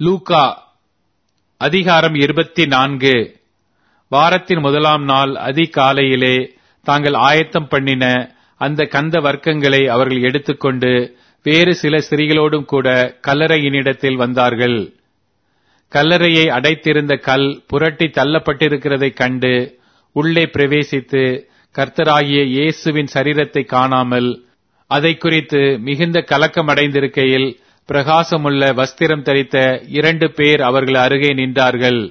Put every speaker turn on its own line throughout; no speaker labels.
லூக்கா அதிகாரம் 24. வாரத்தின் முதலாம் நாள் அதிகாலையிலே தாங்கள் ஆயத்தம் பண்ணின அந்த கந்த வர்க்கங்களை அவர்கள் எடுத்துக்கொண்டு வேறு சில ஸ்திரீகளோடும் கூட கல்லறையினிடத்தில் வந்தார்கள். கல்லறையை அடைத்திருந்த கல் புரட்டி தள்ளப்பட்டிருக்கிறதைக் கண்டு உள்ளே பிரவேசித்து கர்த்தராகிய இயேசுவின் சரீரத்தை காணாமல் அதை குறித்து மிகுந்த கலக்கமடைந்திருக்கையில் பிரகாசமுள்ள வஸ்திரம் தரித்த 2 பேர் அவர்கள் அருகே நின்றார்கள்.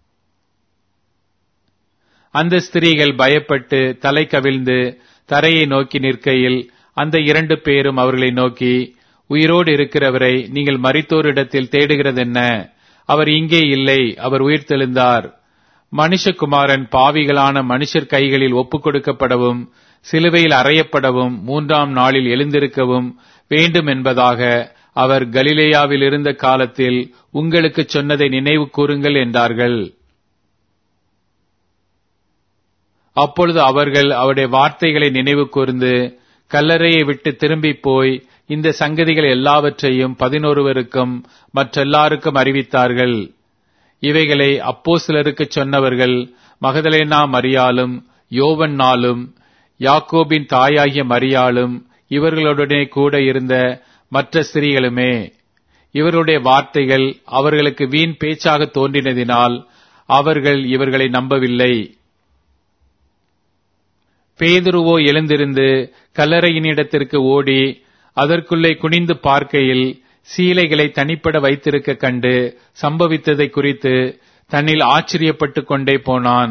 அந்த ஸ்திரீகள் பயப்பட்டு தலை கவிழ்ந்து தரையை நோக்கி நிற்கையில் அந்த 2 பேரும் அவர்களை நோக்கி, உயிரோடு இருக்கிறவரை நீங்கள் மரித்தோரிடத்தில் தேடுகிறதென்ன? அவர் இங்கே இல்லை, அவர் உயிர்த்தெழுந்தார். மனுஷகுமாரன் பாவிகளான மனுஷர் கைகளில் ஒப்புக் கொடுக்கப்படவும் சிலுவையில் அறையப்படவும் 3ஆம் நாளில் எழுந்திருக்கவும் வேண்டும் என்பதாக அவர் கலிலேயாவில் இருந்த காலத்தில் உங்களுக்கு சொன்னதை நினைவு கூறுங்கள் என்றார்கள். அப்பொழுது அவர்கள் அவருடைய வார்த்தைகளை நினைவு கூர்ந்து கல்லறையை விட்டு திரும்பி போய் இந்த சங்கதிகள் எல்லாவற்றையும் 11 மற்றெல்லாருக்கும் அறிவித்தார்கள். இவைகளை அப்போஸ்தலருக்கு சொன்னவர்கள் மகதலேனா மரியாளும் யோவன்னாலும் யாக்கோபின் தாயாகிய மரியாளும் இவர்களுடனே கூட இருந்த மற்ற ஸ்திரீகளுமே. இவர்களுடைய வார்த்தைகள் அவர்களுக்கு வீண் பேச்சாக தோன்றினதினால் அவர்கள் இவர்களை நம்பவில்லை. பேதுருவோ எழுந்திருந்து கல்லறையினிடத்திற்கு ஓடி அதற்குள்ளே குனிந்து பார்க்கையில் சீலைகளை தனிப்பட வைத்திருக்க கண்டு சம்பவித்ததை குறித்து தன்னில் ஆச்சரியப்பட்டுக் கொண்டே போனான்.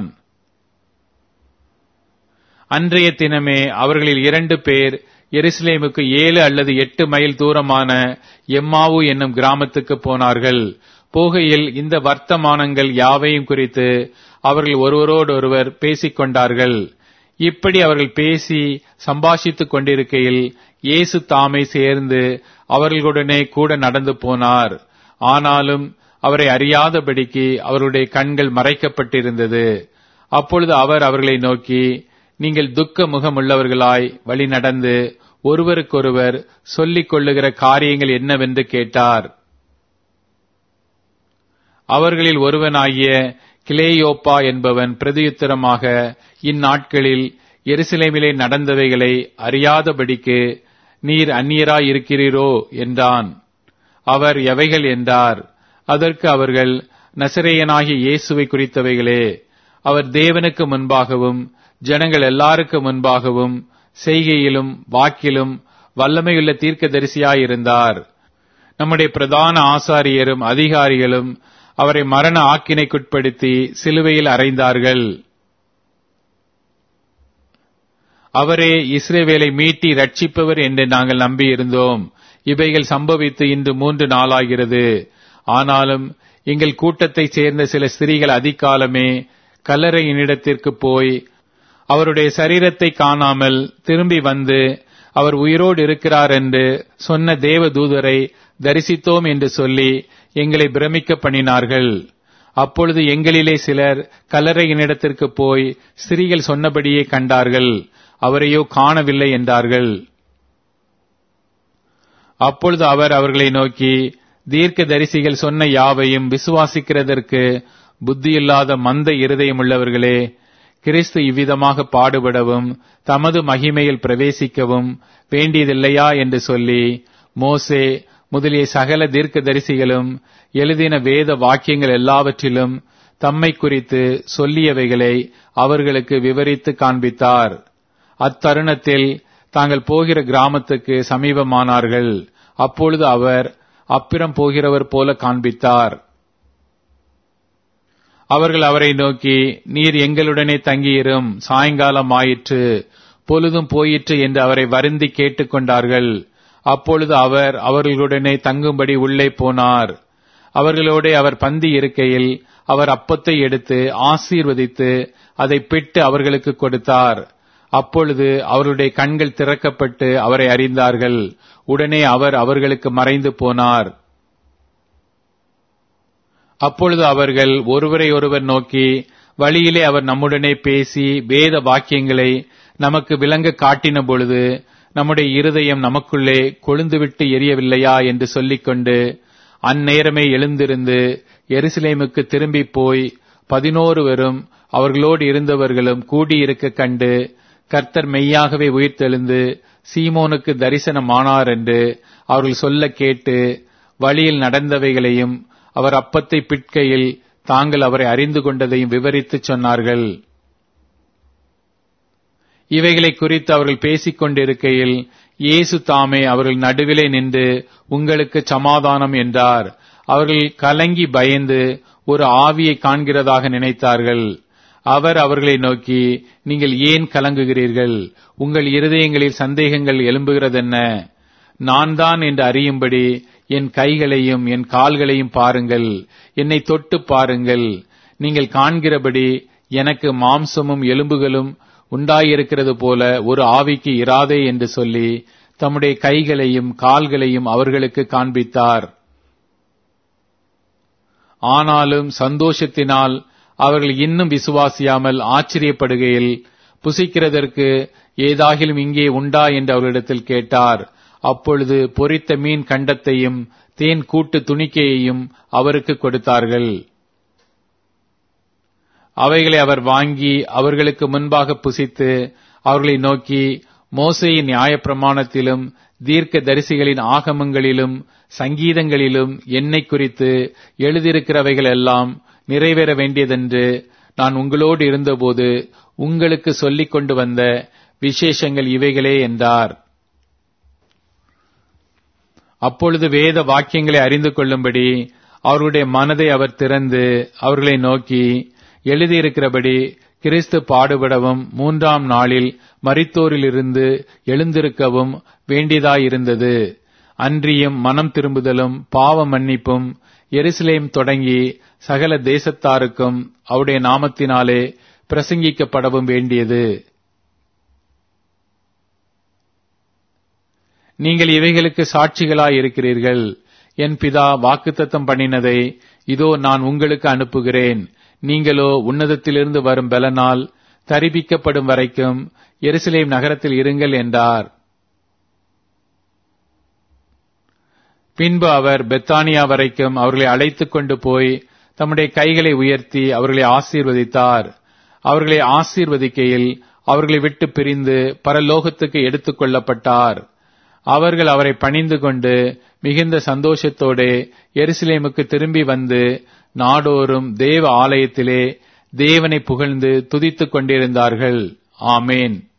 அன்றைய தினமே அவர்களில் 2 பேர் எருசலேமுக்கு 7 அல்லது 8 மைல் தூரமான எம்மாவு என்னும் கிராமத்துக்கு போனார்கள். போகையில் இந்த வர்த்தமானங்கள் யாவையும் குறித்து அவர்கள் ஒருவரோடொருவர் பேசிக் கொண்டார்கள். இப்படி அவர்கள் பேசி சம்பாஷித்துக் கொண்டிருக்கையில் இயேசு தாமே சேர்ந்து அவர்களுடனே கூட நடந்து போனார். ஆனாலும் அவரை அறியாதபடிக்கு அவருடைய கண்கள் மறைக்கப்பட்டிருந்தது. அப்பொழுது அவர் அவர்களை நோக்கி, நீங்கள் துக்க முகமுள்ளவர்களாய் வழி நடந்து ஒருவருக்கொருவர் சொல்லிக் கொள்ளுகிற காரியங்கள் என்னவென்று கேட்டார். அவர்களில் ஒருவனாகிய கிலேயோப்பா என்பவன் பிரதியுத்தரமாக, இந்நாட்களில் எருசலேமிலே நடந்தவைகளை அறியாதபடிக்கு நீர் அந்நியராய் இருக்கிறீரோ என்றான். அவர் எவைகள் என்றார். அதற்கு அவர்கள், நசரேயனாகிய இயேசுவை குறித்தவைகளே. அவர் தேவனுக்கு முன்பாகவும் ஜனங்கள் எல்லாருக்கு முன்பாகவும் செய்கையிலும் வாக்கிலும் வல்லமையுள்ள தீர்க்கதரிசியாயிருந்தார். நம்முடைய பிரதான ஆசாரியரும் அதிகாரிகளும் அவரை மரண ஆக்கினைக்குட்படுத்தி சிலுவையில் அறைந்தார்கள். அவரே இஸ்ரவேலை மீட்டி ரட்சிப்பவர் என்று நாங்கள் நம்பியிருந்தோம். இவைகள் சம்பவித்து இன்று 3 நாளாகிறது. ஆனாலும் எங்கள் கூட்டத்தைச் சேர்ந்த சில ஸ்திரீகள் அதிகாலமே கல்லறையினிடத்திற்கு போய் அவருடைய சரீரத்தை காணாமல் திரும்பி வந்து அவர் உயிரோடு இருக்கிறார் என்று சொன்ன தேவ தூதரை தரிசித்தோம் என்று சொல்லி எங்களை பிரமிக்க பண்ணினார்கள். அப்பொழுது எங்களிலே சிலர் கல்லறையினிடத்திற்கு போய் ஸ்திரீகள் சொன்னபடியே கண்டார்கள், அவரையோ காணவில்லை என்றார்கள். அப்பொழுது அவர் அவர்களை நோக்கி, தீர்க்க தரிசிகள் சொன்ன யாவையும் விசுவாசிக்கிறதற்கு புத்தியில்லாத மந்த இருதயமுள்ளவர்களே, கிறிஸ்து இவ்விதமாக பாடுபடவும் தமது மகிமையில் பிரவேசிக்கவும் வேண்டியதில்லையா என்று சொல்லி மோசே முதலிய சகல தீர்க்க தரிசிகளும் எழுதின வேத வாக்கியங்கள் எல்லாவற்றிலும் தம்மை குறித்து சொல்லியவைகளை அவர்களுக்கு விவரித்து காண்பித்தார். அத்தருணத்தில் தாங்கள் போகிற கிராமத்துக்கு சமீபமானார்கள். அப்பொழுது அவர் அப்புறம் போகிறவர் போல காண்பித்தார். அவர்கள் அவரை நோக்கி, நீர் எங்களுடனே தங்கியிரும், சாயங்காலம் ஆயிற்று, பொழுதும் போயிற்று என்று அவரை வருந்தி கேட்டுக்கொண்டார்கள். அப்பொழுது அவர் அவர்களுடனே தங்கும்படி உள்ளே போனார். அவர்களோட அவர் பந்தி இருக்கையில் அவர் அப்பத்தை எடுத்து ஆசீர்வதித்து அதை பிட்டு அவர்களுக்கு கொடுத்தார். அப்பொழுது அவருடைய கண்கள் திறக்கப்பட்டு அவரை அறிந்தார்கள். உடனே அவர் அவர்களுக்கு மறைந்து போனார். அப்பொழுது அவர்கள் ஒருவரை ஒருவர் நோக்கி, வழியிலே அவர் நம்முடனே பேசி வேத வாக்கியங்களை நமக்கு விளங்க காட்டின பொழுது நம்முடைய இருதயம் நமக்குள்ளே கொழுந்துவிட்டு எரியவில்லையா என்று சொல்லிக்கொண்டு அந்நேரமே எழுந்திருந்து எருசலேமுக்கு திரும்பி போய் 11 அவர்களோடு இருந்தவர்களும் கூடியிருக்க கண்டு, கர்த்தர் மெய்யாகவே உயிர்த்தெழுந்து சீமோனுக்கு தரிசனமானார் என்று அவர்கள் சொல்ல கேட்டு, வழியில் நடந்தவைகளையும் அவர் அப்பத்தை பிட்கையில் தாங்கள் அவரை அறிந்து கொண்டதையும் விவரித்துச் சொன்னார்கள். இவைகளை குறித்து அவர்கள் பேசிக் கொண்டிருக்கையில் இயேசு தாமே அவர்கள் நடுவிலே நின்று, உங்களுக்கு சமாதானம் என்றார். அவர்கள் கலங்கி பயந்து ஒரு ஆவியை காண்கிறதாக நினைத்தார்கள். அவர் அவர்களை நோக்கி, நீங்கள் ஏன் கலங்குகிறீர்கள்? உங்கள் இருதயங்களில் சந்தேகங்கள் எழும்புகிறதென்ன? நான் தான் என்று அறியும்படி என் கைகளையும் என் கால்களையும் பாருங்கள், என்னை தொட்டு பாருங்கள். நீங்கள் காண்கிறபடி எனக்கு மாம்சமும் எலும்புகளும் உண்டாயிருக்கிறது போல ஒரு ஆவிக்கு இராதே என்று சொல்லி தம்முடைய கைகளையும் கால்களையும் அவர்களுக்கு காண்பித்தார். ஆனாலும் சந்தோஷத்தினால் அவர்கள் இன்னும் விசுவாசியாமல் ஆச்சரியப்படுகையில், புசிக்கிறதற்கு ஏதாகிலும் இங்கே உண்டா என்று அவர்களிடத்தில் கேட்டார். அப்பொழுது பொரித்த மீன் கண்டத்தையும் தேன் கூட்டு துணிக்கையையும் அவருக்கு கொடுத்தார்கள். அவைகளை அவர் வாங்கி அவர்களுக்கு முன்பாக புசித்து அவர்களை நோக்கி, மோசேயின் நியாயப்பிரமாணத்திலும் தீர்க்க தரிசிகளின் ஆகமங்களிலும் சங்கீதங்களிலும் என்னை குறித்து எழுதியிருக்கிறவைகள் எல்லாம் நிறைவேற வேண்டியதென்று நான் உங்களோடு இருந்தபோது உங்களுக்கு சொல்லிக் கொண்டு வந்த விசேஷங்கள் இவைகளே என்றார். அப்பொழுது வேத வாக்கியங்களை அறிந்து கொள்ளும்படி அவர்களுடைய மனதை அவர் திறந்து அவர்களை நோக்கி, எழுதியிருக்கிறபடி கிறிஸ்து பாடுபடவும் 3ஆம் நாளில் மரித்தோரிலிருந்து எழுந்திருக்கவும் வேண்டியதாயிருந்தது. அன்றியும் மனம் திரும்புதலும் பாவ மன்னிப்பும் எருசலேம் தொடங்கி சகல தேசத்தாருக்கும் அவருடைய நாமத்தினாலே பிரசங்கிக்கப்படவும் வேண்டியது. நீங்கள் இவைகளுக்கு சாட்சிகளாயிருக்கிறீர்கள். என் பிதா வாக்குத்தத்தம் பண்ணினதை இதோ நான் உங்களுக்கு அனுப்புகிறேன். நீங்களோ உன்னதத்திலிருந்து வரும் பலனால் தரிபிக்கப்படும் வரைக்கும் எருசலேம் நகரத்தில் இருங்கள் என்றார். பின்பு அவர் பெத்தானியா வரைக்கும் அவர்களை அழைத்துக் கொண்டு போய் தம்முடைய கைகளை உயர்த்தி அவர்களை ஆசீர்வதித்தார். அவர்களை ஆசீர்வதிக்கையில் அவர்களை விட்டு பிரிந்து பரலோகத்துக்கு எடுத்துக் கொள்ளப்பட்டார். அவர்கள் அவரை பணிந்து கொண்டு மிகுந்த சந்தோஷத்தோடு எருசலேமுக்கு திரும்பி வந்து நாடோறும் தேவ ஆலயத்திலே தேவனை புகழ்ந்து துதித்துக் கொண்டிருந்தார்கள். ஆமேன்.